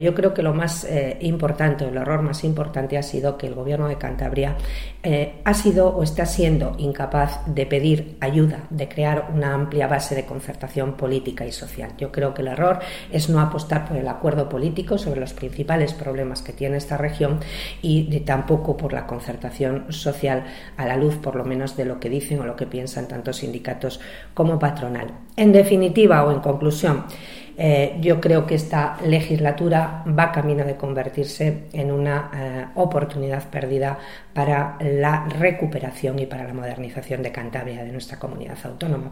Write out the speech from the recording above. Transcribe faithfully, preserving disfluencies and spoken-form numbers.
Yo creo que lo más eh, importante, el error más importante ha sido que el Gobierno de Cantabria eh, ha sido o está siendo incapaz de pedir ayuda, de crear una amplia base de concertación política y social. Yo creo que el error es no apostar por el acuerdo político sobre los principales problemas que tiene esta región y de, tampoco por la concertación social a la luz, por lo menos, de lo que dicen o lo que piensan tanto sindicatos como patronal. En definitiva o en conclusión, Eh, yo creo que esta legislatura va camino de convertirse en una eh, oportunidad perdida para la recuperación y para la modernización de Cantabria, de nuestra comunidad autónoma.